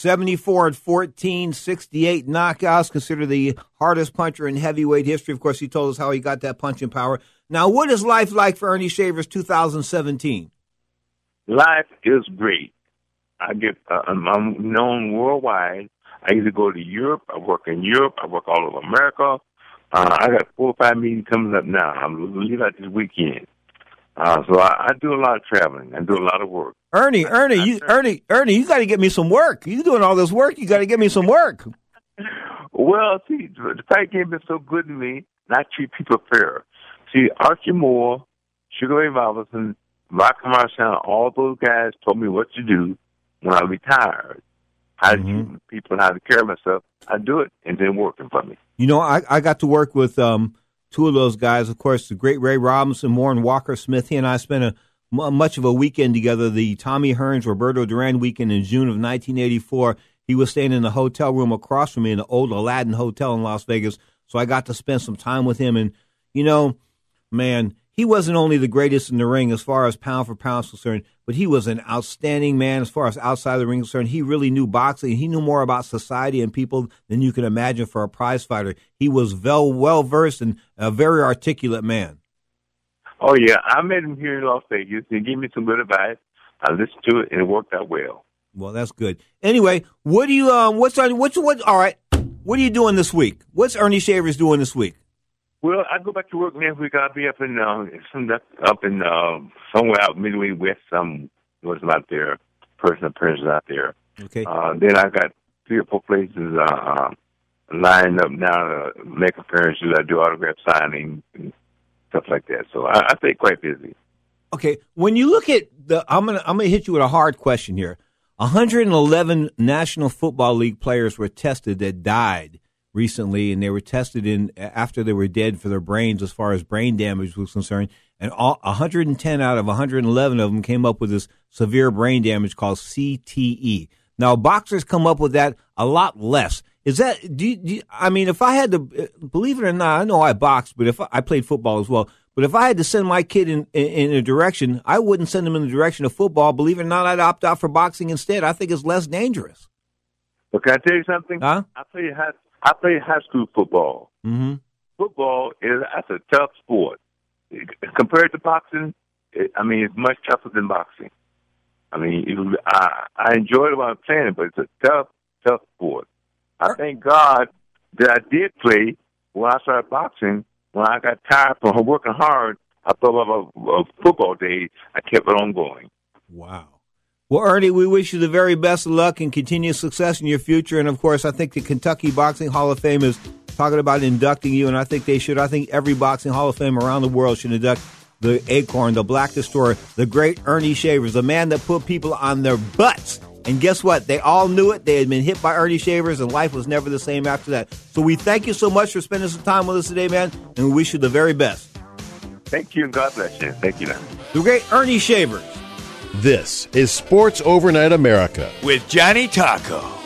74-14, 68 knockouts, considered the hardest puncher in heavyweight history. Of course, he told us how he got that punching power. Now, what is life like for Ernie Shavers 2017? Life is great. I'm known worldwide. I either go to Europe, I work in Europe, I work all over America. I got 4 or 5 meetings coming up now. I'm leaving out this weekend. So I do a lot of traveling. I do a lot of work. Ernie, you got to get me some work. You doing all this work? You got to get me some work. Well, see, the fight game has been so good to me, and I treat people fair. See, Archie Moore, Sugar Ray Robinson, Rocky Marciano, all those guys told me what to do when I retired. How to treat people and how to care of myself. I do it, and then working for me. You know, I got to work with 2 of those guys, of course, the great Ray Robinson, Moore, and Walker Smith. He and I spent much of a weekend together, the Tommy Hearns, Roberto Duran weekend in June of 1984. He was staying in the hotel room across from me in the old Aladdin Hotel in Las Vegas, so I got to spend some time with him. And, you know, man, he wasn't only the greatest in the ring as far as pound for pound is concerned, but he was an outstanding man as far as outside the ring is concerned. He really knew boxing. He knew more about society and people than you can imagine for a prize fighter. He was well-versed and a very articulate man. Oh, yeah. I met him here in Las Vegas. He gave me some good advice. I listened to it, and it worked out well. Well, that's good. Anyway, what do you, all right, what are you doing this week? What's Ernie Shavers doing this week? Well, I go back to work next week. I'll be up in somewhere out Midway West. Was out there, personal appearances out there. Okay. Then I got 3 or 4 places lined up now to make appearances. I do autograph signing and stuff like that. So I stay quite busy. Okay. When you look at I'm gonna hit you with a hard question here. 111 National Football League players were tested that died recently, and they were tested after they were dead for their brains as far as brain damage was concerned. And 110 out of 111 of them came up with this severe brain damage called CTE. Now, boxers come up with that a lot less. Is that, I mean, if I had to, believe it or not, I know I boxed, but if I played football as well, but if I had to send my kid in a direction, I wouldn't send him in the direction of football. Believe it or not, I'd opt out for boxing instead. I think it's less dangerous. Well, can I tell you something? Huh? I played high school football. Mm-hmm. Football that's a tough sport. Compared to boxing, it's much tougher than boxing. I enjoyed it while I was playing it, but it's a tough sport. I thank God that I did play when I started boxing. When I got tired from working hard, I thought about football days. I kept it on going. Wow. Well, Ernie, we wish you the very best of luck and continued success in your future. And, of course, I think the Kentucky Boxing Hall of Fame is talking about inducting you, and I think they should. I think every Boxing Hall of Fame around the world should induct the Acorn, the Black Destroyer, the great Ernie Shavers, the man that put people on their butts. And guess what? They all knew it. They had been hit by Ernie Shavers, and life was never the same after that. So we thank you so much for spending some time with us today, man, and we wish you the very best. Thank you, and God bless you. Thank you, man. The great Ernie Shavers. This is Sports Overnight America with Johnny Taco.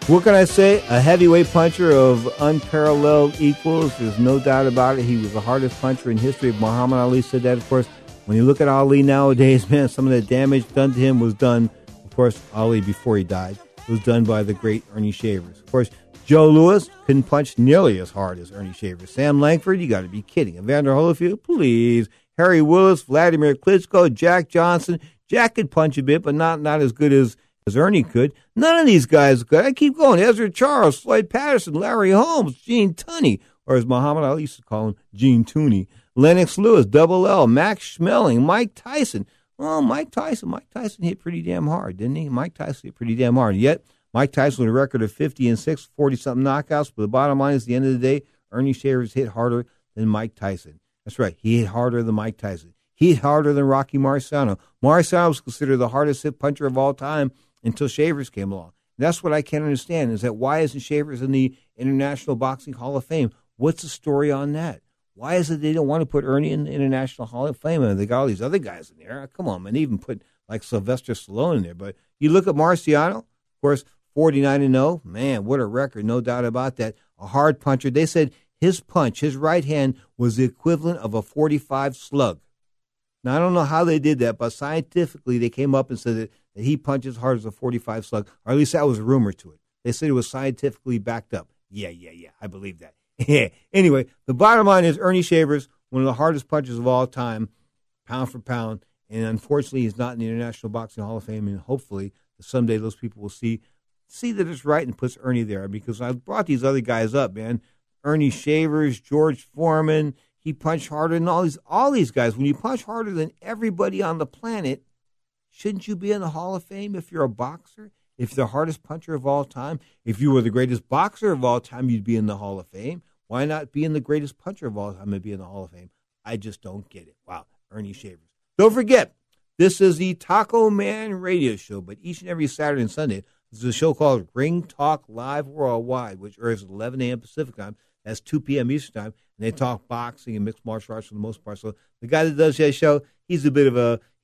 What can I say? A heavyweight puncher of unparalleled equals. There's no doubt about it. He was the hardest puncher in history. Muhammad Ali said that, of course. When you look at Ali nowadays, man, some of the damage done to him was done, of course, Ali before he died, was done by the great Ernie Shavers. Of course, Joe Louis couldn't punch nearly as hard as Ernie Shavers. Sam Langford, you got to be kidding. Evander Holyfield, please. Harry Willis, Vladimir Klitschko, Jack Johnson. Jack could punch a bit, but not as good as Ernie could. None of these guys could. I keep going. Ezra Charles, Floyd Patterson, Larry Holmes, Gene Tunney, or as Muhammad Ali used to call him, Gene Tooney. Lennox Lewis, Double L, Max Schmeling, Mike Tyson. Oh, Mike Tyson hit pretty damn hard, didn't he? Mike Tyson hit pretty damn hard. Yet, Mike Tyson with a record of 50-6, 40-something knockouts. But the bottom line is, at the end of the day, Ernie Shavers hit harder than Mike Tyson. That's right. He hit harder than Mike Tyson. He hit harder than Rocky Marciano. Marciano was considered the hardest hit puncher of all time until Shavers came along. That's what I can't understand, is that why isn't Shavers in the International Boxing Hall of Fame? What's the story on that? Why is it they don't want to put Ernie in the International Hall of Fame? And they got all these other guys in there. Come on, man. They even put like Sylvester Stallone in there. But you look at Marciano, of course, 49-0. Man, what a record. No doubt about that. A hard puncher. They said his punch, his right hand, was the equivalent of a 45 slug. Now, I don't know how they did that, but scientifically they came up and said that he punches hard as a 45 slug, or at least that was a rumor to it. They said it was scientifically backed up. Yeah, I believe that. Anyway, the bottom line is Ernie Shavers, one of the hardest punchers of all time, pound for pound, and unfortunately he's not in the International Boxing Hall of Fame, and hopefully someday those people will see that it's right and puts Ernie there, because I brought these other guys up, man. Ernie Shavers, George Foreman, he punched harder than all these guys. When you punch harder than everybody on the planet, shouldn't you be in the Hall of Fame if you're a boxer? If you're the hardest puncher of all time? If you were the greatest boxer of all time, you'd be in the Hall of Fame. Why not be in the greatest puncher of all time and be in the Hall of Fame? I just don't get it. Wow, Ernie Shavers. Don't forget, this is the Taco Man radio show, but each and every Saturday and Sunday, this is a show called Ring Talk Live Worldwide, which airs at 11 a.m. Pacific time. That's 2 p.m. Eastern time, and they talk boxing and mixed martial arts for the most part. So the guy that does that show, he's a bit of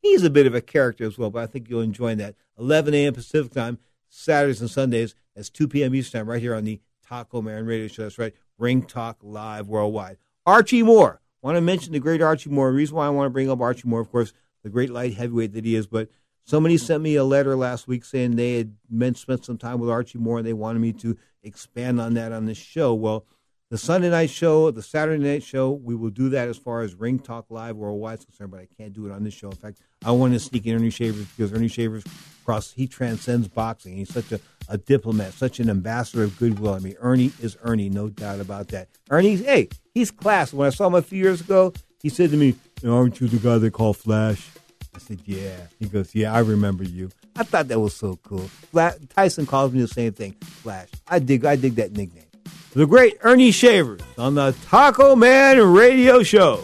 a character as well, but I think you'll enjoy that. 11 a.m. Pacific time, Saturdays and Sundays. That's 2 p.m. Eastern time, right here on the Taco Man radio show. That's right, Ring Talk Live Worldwide. Archie Moore. I want to mention the great Archie Moore. The reason why I want to bring up Archie Moore, of course, the great light heavyweight that he is, but somebody sent me a letter last week saying they had spent some time with Archie Moore and they wanted me to expand on that on this show. Well, the Sunday night show, the Saturday night show, we will do that as far as Ring Talk Live Worldwide is concerned, but I can't do it on this show. In fact, I want to sneak in Ernie Shavers because Ernie Shavers, he transcends boxing. He's such a diplomat, such an ambassador of goodwill. I mean, Ernie is Ernie, no doubt about that. Ernie, hey, he's class. When I saw him a few years ago, he said to me, aren't you the guy they call Flash? I said, yeah. He goes, yeah, I remember you. I thought that was so cool. Tyson calls me the same thing, Flash. I dig that nickname. The great Ernie Shavers on the Taco Man radio show.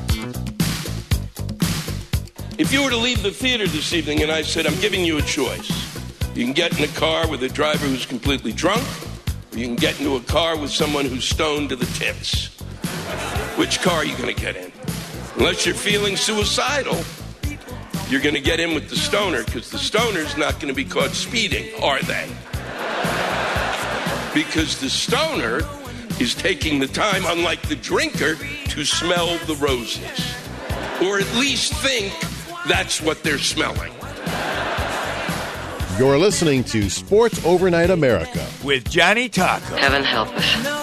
If you were to leave the theater this evening and I said, I'm giving you a choice. You can get in a car with a driver who's completely drunk, or you can get into a car with someone who's stoned to the tits. Which car are you going to get in? Unless you're feeling suicidal, you're going to get in with the stoner, because the stoner's not going to be caught speeding, are they? Because the stoner is taking the time, unlike the drinker, to smell the roses. Or at least think that's what they're smelling. You're listening to Sports Overnight America with Johnny Taco. Heaven help us.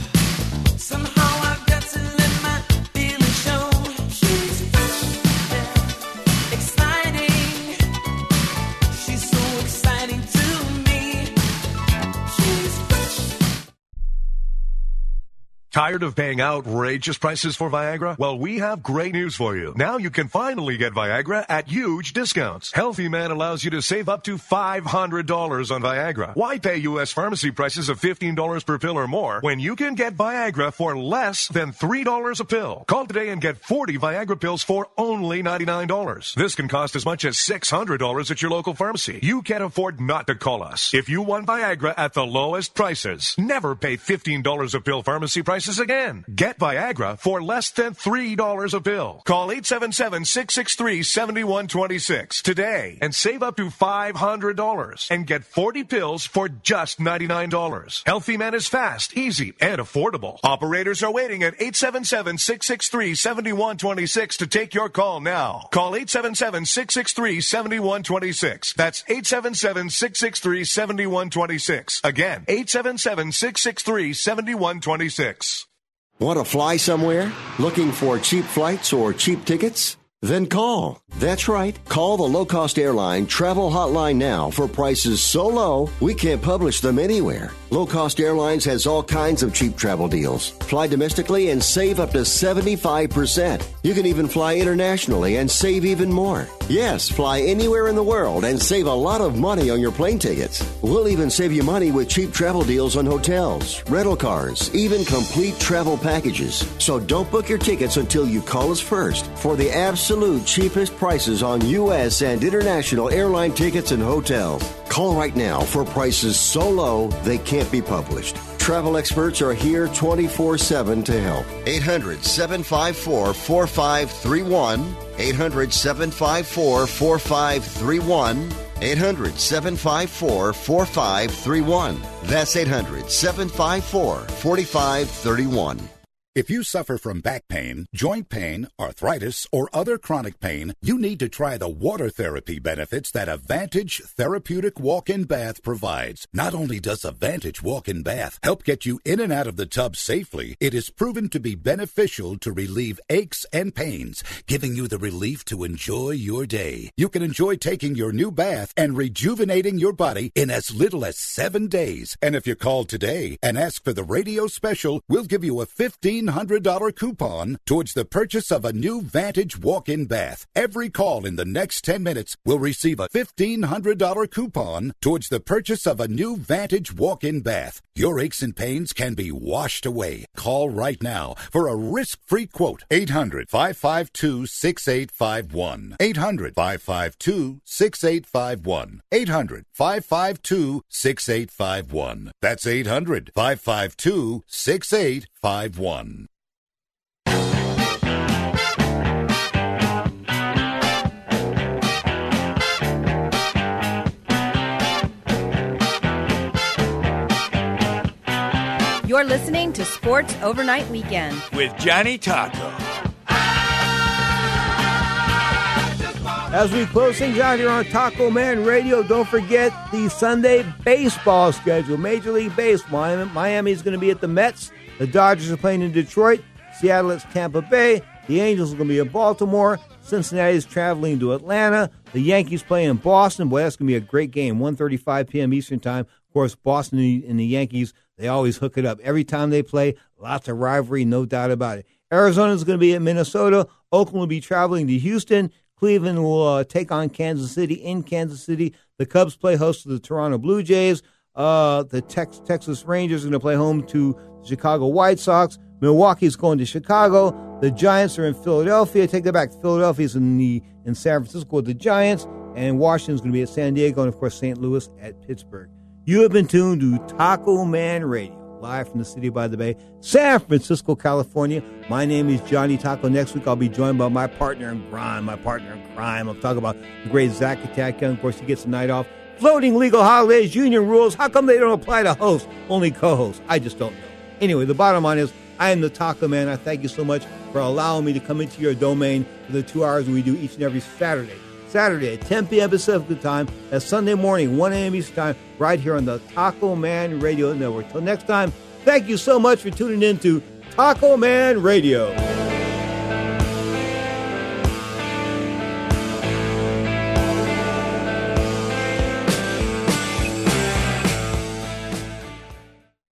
Tired of paying outrageous prices for Viagra? Well, we have great news for you. Now you can finally get Viagra at huge discounts. Healthy Man allows you to save up to $500 on Viagra. Why pay U.S. pharmacy prices of $15 per pill or more when you can get Viagra for less than $3 a pill? Call today and get 40 Viagra pills for only $99. This can cost as much as $600 at your local pharmacy. You can't afford not to call us. If you want Viagra at the lowest prices, never pay $15 a pill pharmacy prices prices again. Get Viagra for less than $3 a pill. Call 877-663-7126 today and save up to $500 and get 40 pills for just $99. Healthy Man is fast, easy, and affordable. Operators are waiting at 877-663-7126 to take your call now. Call 877-663-7126. That's 877-663-7126. Again, 877-663-7126. Want to fly somewhere? Looking for cheap flights or cheap tickets? Then call. That's right. Call the low-cost airline travel hotline now for prices so low we can't publish them anywhere. Low Cost Airlines has all kinds of cheap travel deals. Fly domestically and save up to 75%. You can even fly internationally and save even more. Yes, fly anywhere in the world and save a lot of money on your plane tickets. We'll even save you money with cheap travel deals on hotels, rental cars, even complete travel packages. So don't book your tickets until you call us first for the absolute cheapest prices on U.S. and international airline tickets and hotels. Call right now for prices so low they can't be published. Travel experts are here 24/7 to help. 800-754-4531. 800-754-4531. 800-754-4531. That's 800-754-4531. If you suffer from back pain, joint pain, arthritis, or other chronic pain, you need to try the water therapy benefits that Avantage Therapeutic Walk-In Bath provides. Not only does Avantage Walk-In Bath help get you in and out of the tub safely, it is proven to be beneficial to relieve aches and pains, giving you the relief to enjoy your day. You can enjoy taking your new bath and rejuvenating your body in as little as 7 days. And if you call today and ask for the radio special, we'll give you a $1,500 coupon towards the purchase of a new Vantage walk-in bath. Every call in the next 10 minutes will receive a $1,500 coupon towards the purchase of a new Vantage walk-in bath. Your aches and pains can be washed away. Call right now for a risk-free quote. 800-552-6851. 800-552-6851. 800-552-6851. That's 800-552-6851. You're listening to Sports Overnight Weekend with Johnny Taco. As we close things out here on Taco Man Radio, don't forget the Sunday baseball schedule. Major League Baseball. Miami's going to be at the Mets. The Dodgers are playing in Detroit. Seattle is Tampa Bay. The Angels are going to be in Baltimore. Cincinnati is traveling to Atlanta. The Yankees play in Boston. Boy, that's going to be a great game. 1:35 p.m. Eastern Time. Of course, Boston and the Yankees, they always hook it up. Every time they play, lots of rivalry, no doubt about it. Arizona is going to be at Minnesota. Oakland will be traveling to Houston. Cleveland will take on Kansas City in Kansas City. The Cubs play host to the Toronto Blue Jays. The Texas Rangers are going to play home to the Chicago White Sox. Milwaukee's going to Chicago. The Giants are in Philadelphia. Take that back. Philadelphia's in San Francisco with the Giants. And Washington's going to be at San Diego. And, of course, St. Louis at Pittsburgh. You have been tuned to Taco Man Radio, live from the city by the bay, San Francisco, California. My name is Johnny Taco. Next week, I'll be joined by my partner in crime. I'll talk about the great Zach Atakian. Of course, he gets the night off. Floating legal holidays, union rules. How come they don't apply to hosts, only co-hosts? I just don't know. Anyway, the bottom line is, I am the Taco Man. I thank you so much for allowing me to come into your domain for the 2 hours we do each and every Saturday at 10 p.m. Pacific time. That's Sunday morning, 1 a.m. Eastern time, right here on the Taco Man Radio Network. Till next time, thank you so much for tuning in to Taco Man Radio.